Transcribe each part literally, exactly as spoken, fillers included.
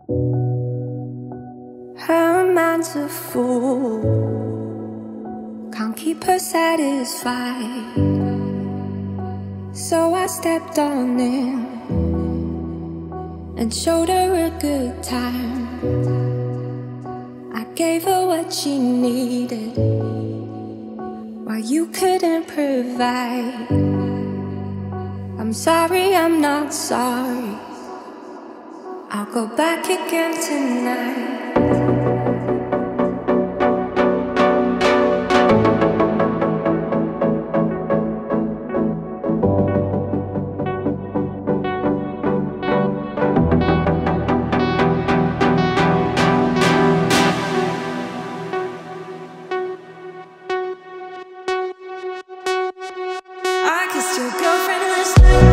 Her mind's a fool, can't keep her satisfied. So I stepped on in and showed her a good time. I gave her what she needed while you couldn't provide. I'm sorry, I'm not sorry. I'll go back again tonight. I kissed your girlfriend last night.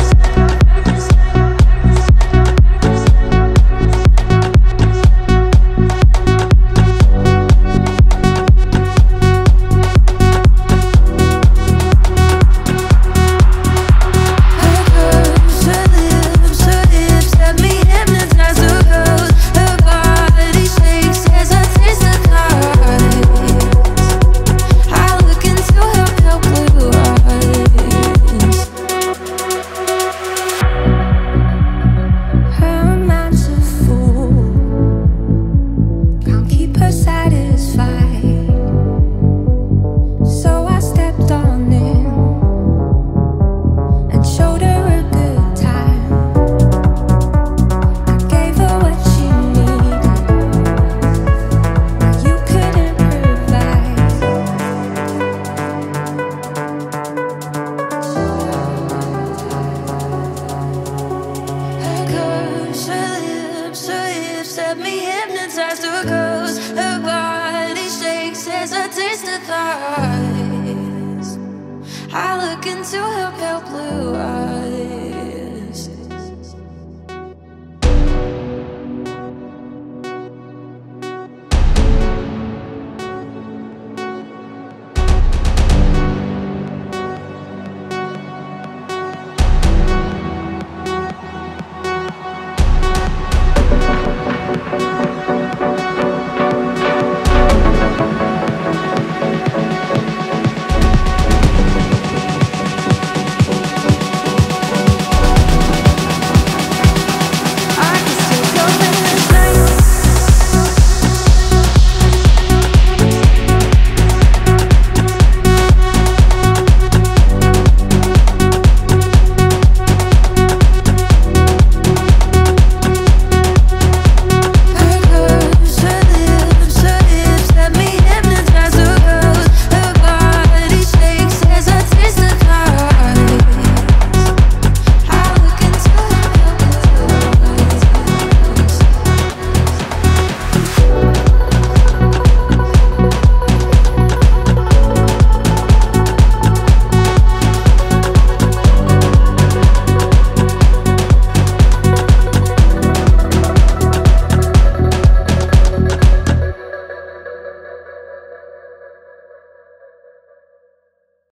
Let me hypnotize her curves. Her body shakes as I taste her thighs. I look into her pale blue